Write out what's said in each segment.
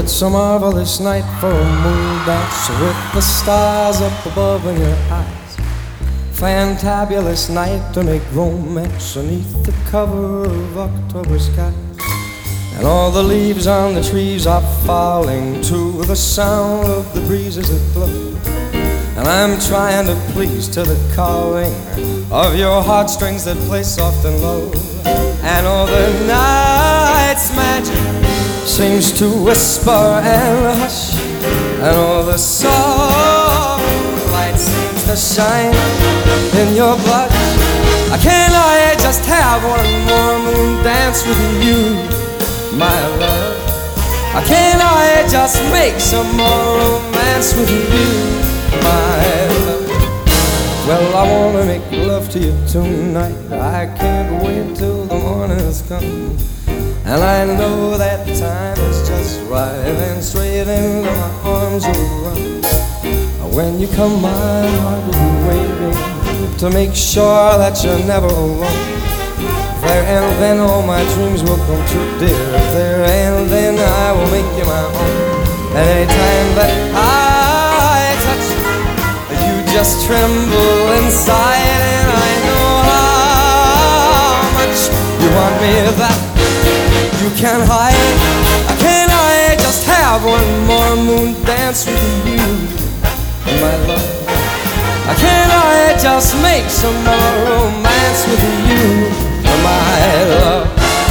It's a marvelous night for a moon dance with the stars up above in your eyes. Fantabulous night to make romance beneath the cover of October skies. And all the leaves on the trees are falling to the sound of the breezes that blow. And I'm trying to please to the calling of your heartstrings that play soft and low. And all the night's magic seems to whisper and hush, and all the soft light seems to shine in your blush. Can I just have one more moon dance with you, my love? Can I just make some more romance with you, my love? Well, I wanna make love to you tonight. I can't wait till the morning has come. And I know that time is just right, and straight into my arms you'll run. When you come, my heart will be waiting to make sure that you're never alone. There and then all my dreams will come true, dear. There and then I will make you my own. And anytime that I touch you, you just tremble inside. And I know how much you want me, that you can't hide. Can I just have one more moon dance with you, my love? Can I just make some more romance with you, my love?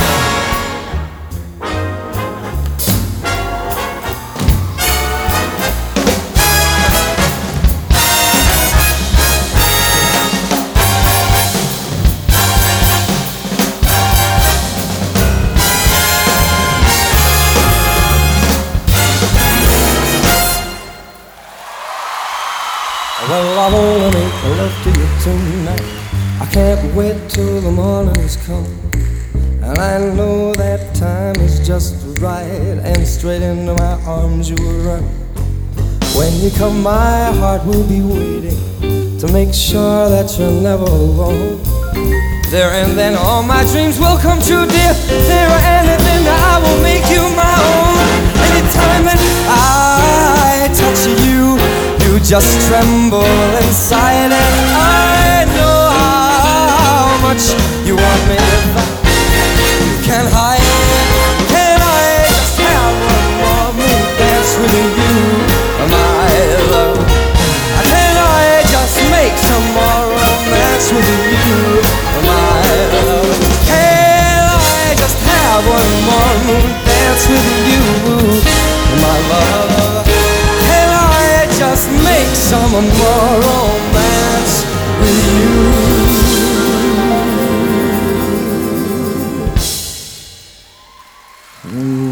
Well, I wanna make love to you tonight. I can't wait till the morning's come. And I know that time is just right, and straight into my arms you will run. When you come, my heart will be waiting to make sure that you're never alone. There and then all my dreams will come true, dear. There and then I will make you my own. Anytime that I touch you, you just tremble inside. And I know how much you want me, you can't hide. Can I just have one more moon dance with you, my love? Can I just make some more romance with you, my love? Can I just have one more moon dance with you, my love? Can I just make some more romance with you?